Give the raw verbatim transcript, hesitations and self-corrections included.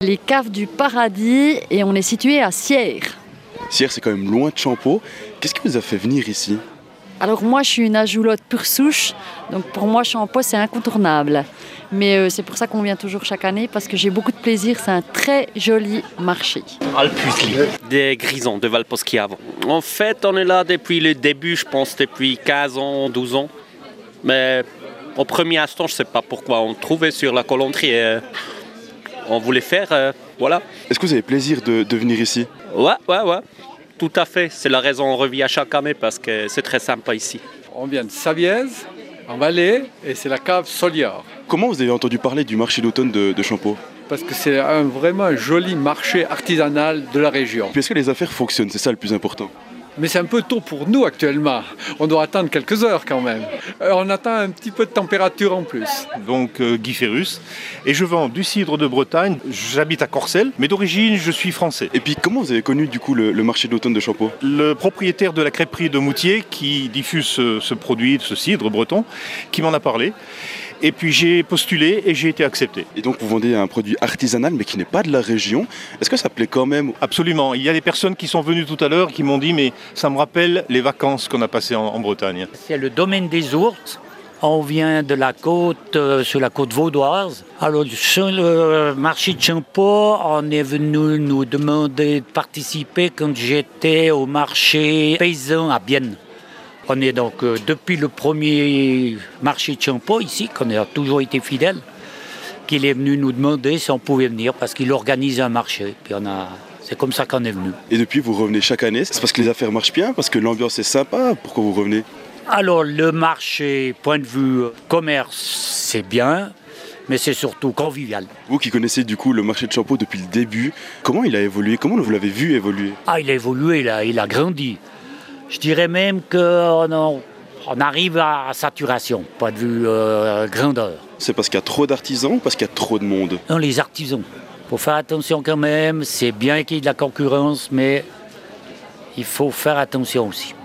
Les caves du paradis et on est situé à Sierre. Sierre, c'est quand même loin de Champeaux. Qu'est-ce qui vous a fait venir ici ? Alors moi je suis une ajoulotte pure souche, donc pour moi Champeaux c'est incontournable. Mais euh, c'est pour ça qu'on vient toujours chaque année, parce que j'ai beaucoup de plaisir, c'est un très joli marché. Alpusli, des Grisons de Valposchiavo. En fait on est là depuis le début, je pense depuis quinze ans, douze ans. Mais au premier instant je ne sais pas pourquoi, on trouvait sur la Colanterie et euh, on voulait faire, euh, voilà. Est-ce que vous avez plaisir de, de venir ici ? Ouais, ouais, ouais. Tout à fait, c'est la raison on revient chaque année parce que c'est très sympa ici. On vient de Saviez, en Valais, et c'est la cave Soliard. Comment vous avez entendu parler du marché d'automne de, de Champeaux ? Parce que c'est un, vraiment un joli marché artisanal de la région. Puis est-ce que les affaires fonctionnent ? C'est ça le plus important. Mais c'est un peu tôt pour nous actuellement. On doit attendre quelques heures quand même. Euh, on attend un petit peu de température en plus. Donc euh, Guy Ferrus, et je vends du cidre de Bretagne. J'habite à Corcelles, mais d'origine je suis français. Et puis comment vous avez connu du coup le, le marché d'automne de Champeaux ? Le propriétaire de la crêperie de Moutier qui diffuse ce, ce produit, ce cidre breton, qui m'en a parlé. Et puis j'ai postulé et j'ai été accepté. Et donc vous vendez un produit artisanal mais qui n'est pas de la région. Est-ce que ça plaît quand même ? Absolument. Il y a des personnes qui sont venues tout à l'heure qui m'ont dit mais ça me rappelle les vacances qu'on a passées en, en Bretagne. C'est le domaine des ours. On vient de la côte, euh, sur la côte vaudoise. Alors sur le marché de Champeaux, on est venu nous demander de participer quand j'étais au marché paysan à Bienne. On est donc euh, depuis le premier marché de Champeaux ici, qu'on a toujours été fidèles, qu'il est venu nous demander si on pouvait venir parce qu'il organise un marché. Puis on a, c'est comme ça qu'on est venu. Et depuis vous revenez chaque année ? C'est parce que les affaires marchent bien, parce que l'ambiance est sympa ? Pourquoi vous revenez ? Alors le marché, point de vue commerce, c'est bien, mais c'est surtout convivial. Vous qui connaissez du coup le marché de Champeaux depuis le début, comment il a évolué ? Comment vous l'avez vu évoluer ? Ah, il a évolué, il a, il a grandi. Je dirais même qu'on on arrive à saturation, point de vue euh, grandeur. C'est parce qu'il y a trop d'artisans ou parce qu'il y a trop de monde ? Non, les artisans. Il faut faire attention quand même, c'est bien qu'il y ait de la concurrence, mais il faut faire attention aussi.